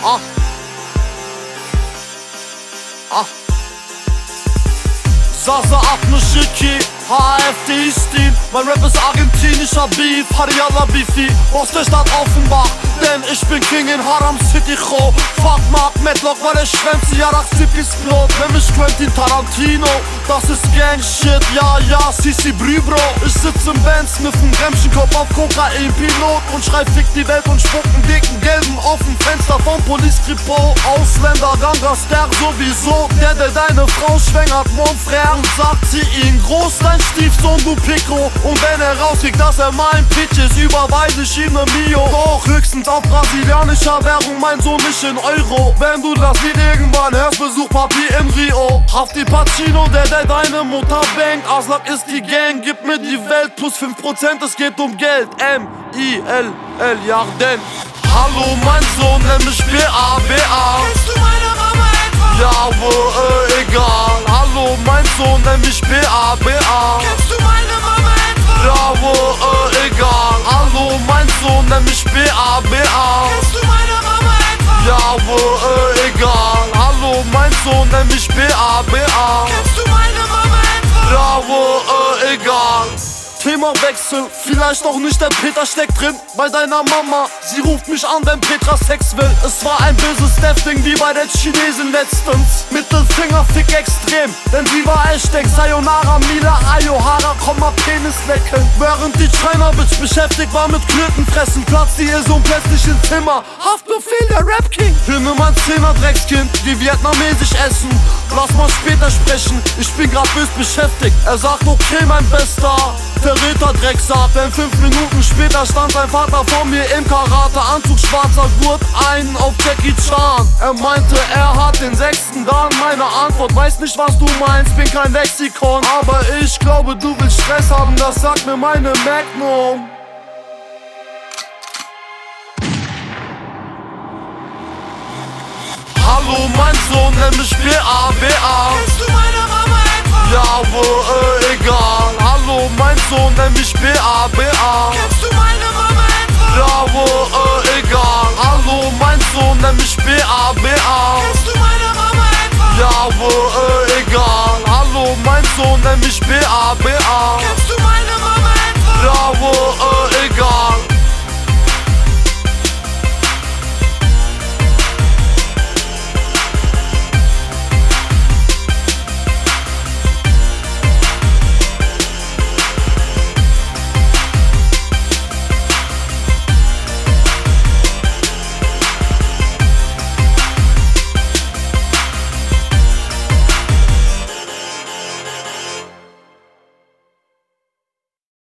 Sasa Abnuschiki, HFD-Stil. Mein Rap ist argentinischer Beef, Hariala Bifi aus der Stadt Offenbach, denn ich bin King in Haram City, Cho. Fuck Mark Medlock, weil der Schwänze Yarach Zippis Blut. Nenn mich Quentin Tarantino, das ist Gang-Shit, ja, Sisi Brübro. Ich sitz im Benz mit nem Bremschenkopf auf Kokain-Pilot und schrei fick die Welt und spuck einen dicken gelben auf dem Fenster vom Police Kripo. Ausländer, Gangster sowieso, der deine Frau schwängert, mon frère. Und sagt sie ihn groß, dein Stiefsohn, du Pico. Und wenn er rauskriegt, dass er mein Pitch ist, überweise ich ihm ne Mio. Doch höchstens auf brasilianischer Währung, mein Sohn nicht in Euro. Wenn du das Lied irgendwann hörst, besuch Papi in Rio. Hafti Pacino, der deine Mutter bangt. Aslak ist die Gang, gib mir die Welt plus 5%, es geht um Geld. M-I-L-L, Yarden. Hallo mein Sohn, nenn mich B-A-B-A. Kennst du meine Mama etwa? Ja, egal. Hallo mein Sohn, nenn mich B-A-B-A. Kennst du meine Mama etwa? Ja, egal. Hallo mein Sohn, nenn mich B-A-B-A. Kennst du meine Mama etwa? Ja, egal. Hallo mein Sohn, nenn mich B-A-B-A. Kennst du meine Mama etwa? Ja, egal. Themawechsel, vielleicht auch nicht, der Peter steckt drin bei deiner Mama. Sie ruft mich an, wenn Petra Sex will. Es war ein böses Death-Ding wie bei der Chinesin letztens. Mittelfinger fick extrem, denn sie war echt eng. Sayonara, Mila, Ayohara, komm mal Penis lecken. Während die China-Bitch beschäftigt war mit Klötenfressen, platzt ihr so plötzlich ins Zimmer. Haftbefehl, der Rap-King. Hier nimm mein 10er Dreckskind, die vietnamesisch essen. Lass mal später sprechen, ich bin grad bös beschäftigt. Er sagt, okay, mein Bester. Verräter Drecksack, denn 5 Minuten später stand sein Vater vor mir im Karate-Anzug, schwarzer Gurt, einen auf Jackie Chan. Er meinte, er hat den 6. Dan. Meine Antwort, weiß nicht, was du meinst, bin kein Lexikon. Aber ich glaube, du willst Stress haben, das sagt mir meine Magnum. Hallo mein Sohn, nenn mich B-A-B-A. Kennst du meine Mama etwa? Ja, egal. Hallo mein Sohn, nenn mich B-A-B-A. Kennst du meine Mama etwa? Ja,